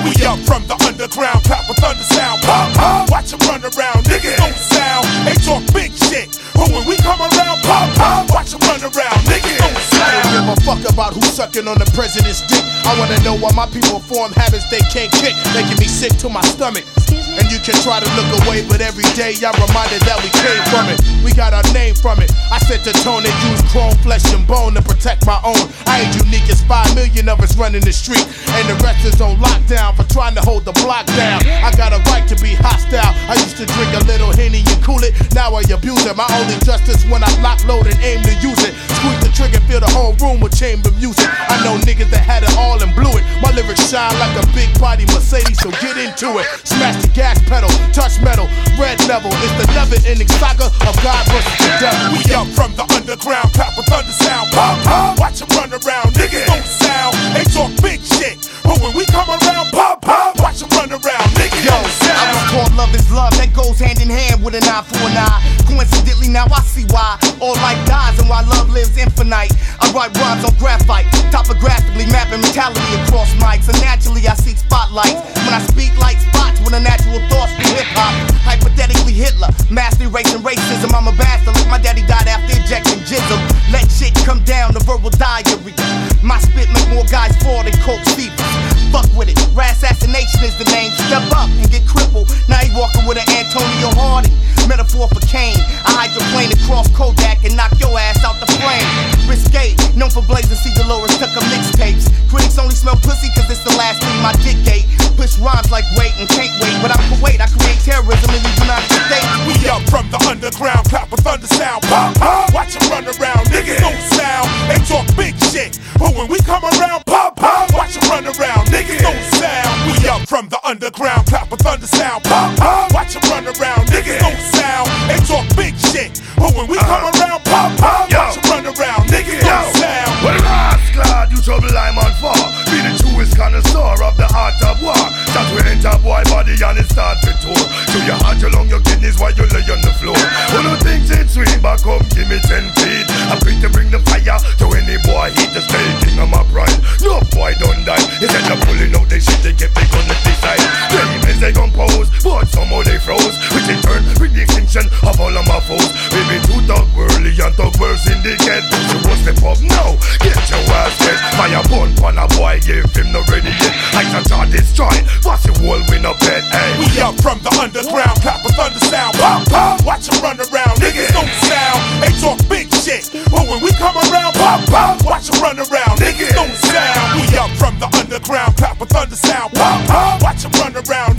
We up from the underground, clap a thunder sound. Pop, pop, watch them run around, niggas don't sound. They talk big shit, but when we come around, pop, pop, watch them run around, niggas don't sound. I don't give a fuck about who's sucking on the president's dick. I wanna know why my people form habits they can't kick, making me sick to my stomach. And you can try to look away, but every day I'm reminded that we came from it. We got our name from it. I set the tone and use chrome, flesh and bone to protect my own. I ain't unique, it's 5 million of us running the street, and the rest is on lockdown for trying to hold the block down. I got a right to be hostile. I used to drink a little Henny and cool it, now I abuse it. My only justice when I lock, load, and aim to use it. Squeeze the trigger, fill the whole room with chamber music. I know niggas that had it all and blew it. My lyrics shine like a big body Mercedes, so get into it. Smash the gas pedal, touch metal, red level. It's the never-ending saga of God versus the devil. We up from the underground, clap a thunder sound. Pop, pop, watch them run around, niggas don't sound. They talk big shit, but when we come around, pop, pop, watch them run around, niggas don't sound. I was taught love is love, that goes hand in hand with an eye for an eye. Coincidentally, now I see why all life dies and why love lives infinite. I write rhymes on graphite, topographically mapping mentality across mics. And naturally, I seek spotlights when I speak like spots with a natural thoughts for hip hop. Hypothetically, Hitler, master erasing racism. I'm a bastard, like my daddy died after injecting jism. Let shit come down, the verbal diary. My spit make more guys fall than coke fever. Fuck with it, rat assassination is the name. Step up and get crippled. Now he walking with an Antonio Harding. Metaphor for Kane. I hydroplane across Kodak and knock your ass out the flame. Risque, known for blazing C. Dolores, took a mixtapes. Critics only smell pussy cause it's the last thing my dick ate. Push rhymes like wait and can't wait, but I'm Kuwait, I create terrorism in the United States. We up from the underground, clap a thunder sound. Pop, pop, watch them run around, niggas don't sound. They talk big shit, but when we come around, pop, pop, watch them run around, niggas don't sound. We up from the underground, clap a thunder sound. Pop, pop, watch them run around, niggas don't sound. They talk big shit, but when we come around, pop, pop, watch them run around, niggas don't sound. Well, last glad you trouble I'm on far. Be the truest connoisseur of the art of war. That we enter boy body and it start to tour. Show your heart along your kidneys while you lay on the floor. Who no thinks it's sweet, but come give me 10 feet. I'm free to bring the fire to any boy. He just taking on my pride. No boy don't die. Instead of pulling out they shit, they kept it on the decide. Claim as they compose, but somehow they froze. Which in turn with the extinction of all of my foes. We be too thug whirly and thug worse indicate. Those who will step up now, get your ass dead. Fire burn on a boy, give him no ready yet. I can try destroy, what's the wall win up head, hey. We up from the underground, clap a thunder sound. Pop, pop, watch them run around, niggas don't sound. They talk big shit, but when we come around, pop, pop, watch them run around, niggas don't sound. We up from the underground, clap a thunder sound. Pop, pop, watch them run around,